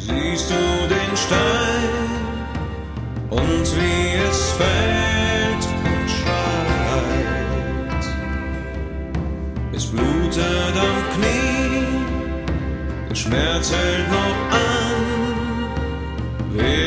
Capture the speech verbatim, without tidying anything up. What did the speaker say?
Siehst du den Stein und wie es fällt und schreit? Es blutet am Knie, der Schmerz hält noch an.